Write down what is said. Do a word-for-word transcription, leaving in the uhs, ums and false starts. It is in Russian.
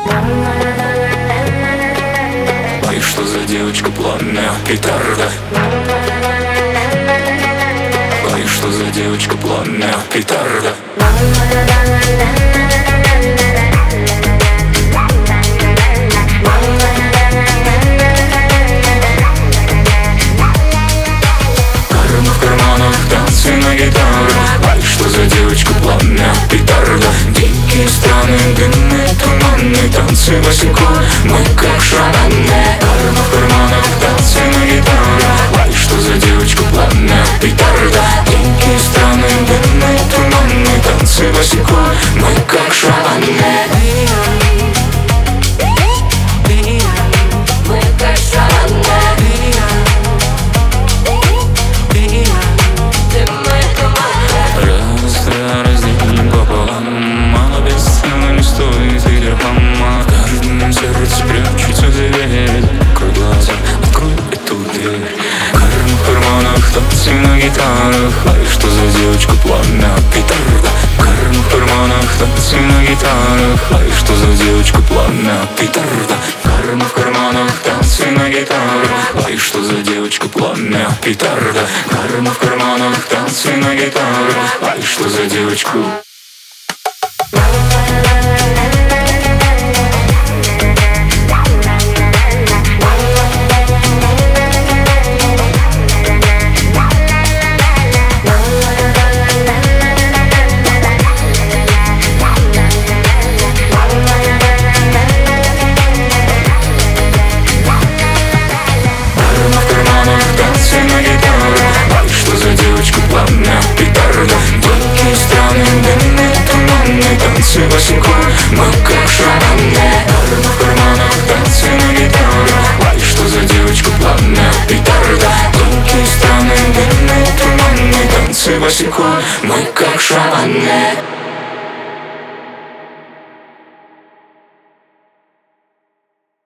Ай, что за девочка пламя, петарда. Ай, что за девочка пламя, петарда. Карма в карманах, танцы на гитарах. Ай, что за девочка пламя, петарда. Дикие страны, дымные туманы, танцы босиком, мы как шаманы. Карма в карманах, танцы на гитарах. Ай, что за девочка пламя, петарда. Дикие страны, дымные туманы, танцы босиком, мы как шаманы. Прячется дверь, открой глаза, открой эту дверь. Карма в карманах, танцы на гитарах. Ай, что за девочка пламя, петарда. Карма в карманах, танцы на гитарах. Ай, что за девочка пламя, петарда. Карма в карманах, танцы на гитарах. Ай, что за девочка пламя, петарда. Карма в карманах, танцы на гитарах. Ай, что за девочку. Танцы босиком, мы как шаманы. Карма в карманах, танцы на гитарах. Ай, что за девочка пламя, петарда. Дикие страны, дымные туманы, танцы босиком, мы как шаманы.